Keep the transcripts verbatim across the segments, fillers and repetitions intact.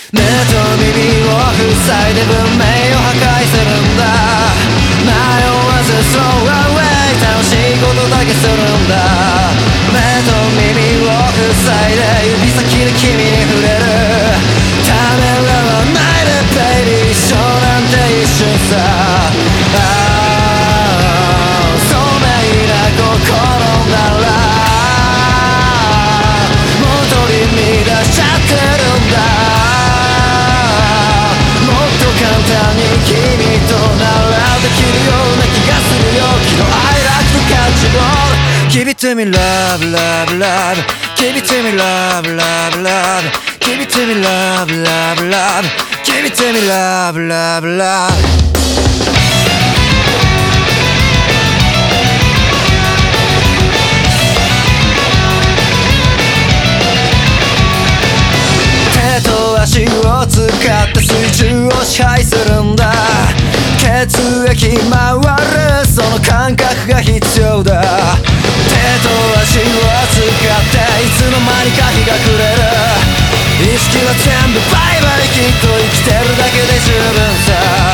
目と耳を塞いで文明を破壊するんだ。迷わず throw away 楽しいことだけするんだ。目と耳を塞いで指先で君に触れる。ためらわないでベイビー、一生なんて一瞬さ。ああ聡明な心ならもう取り乱しちゃってるんだ。もっと簡単に君とならできるような気がするよ。昨日 I like to catch a ball Give it to me love love love Give it to me love love love Give it to me love love love Give it to me love love love足を使って水中を支配するんだ。血液回るその感覚が必要だ。手と足を使っていつの間にか日が暮れる。意識は全部バイバイきっと生きてるだけで十分さ。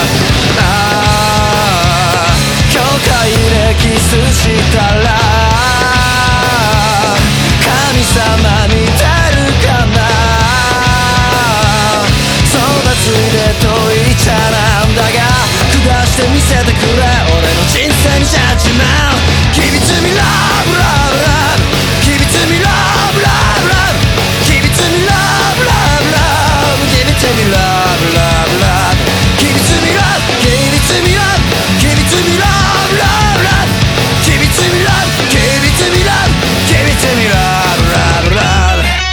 ああ境界でキスしたら神様見てるかな。ついでと言っちゃなんだが下して見せてくれ俺の人生にジャッジメント Give it to me love love love Give it to me love love love Give it to me love love love Give it to me love love love Give it to me love Give it to me love Give it to me love love love Give it to me love Give it to me love Give it to me love love love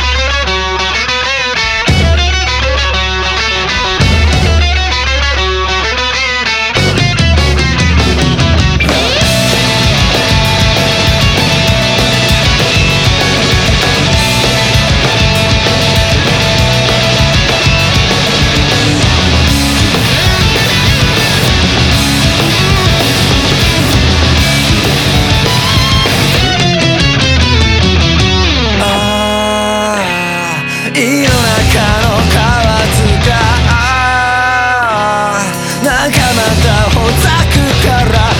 胃の中の蛙がなんかまたほざくから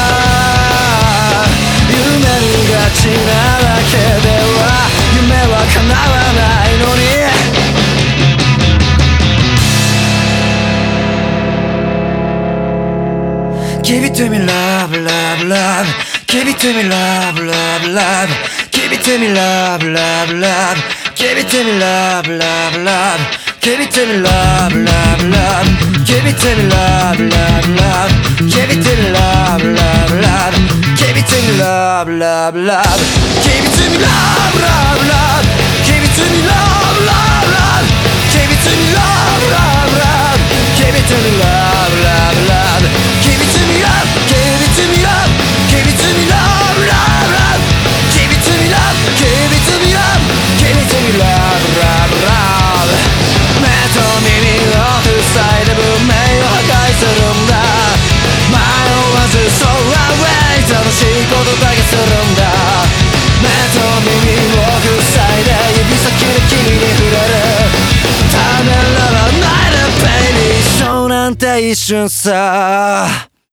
夢見がちなだけでは夢は叶わないのに。Give it to me love love love Give it to me love love love Give it to me love love love Give it to me love love love Give it to me love love love Give it to me love love love Give it to me love love love Give it to me love love love Give it to me love love love Give it to me love love love Give it to me love love love Give it to me love love love Give it to me love Give it to me love Give it to me love love love Give it to me love Give it to me love Give it to me love love love 目と耳を塞いで文明を破壊するんだ。迷わず throw away 楽しいことだけするんだ。目と耳を塞いで指先で君に触れる。ためらわないでベイビー、一生なんて一瞬さ。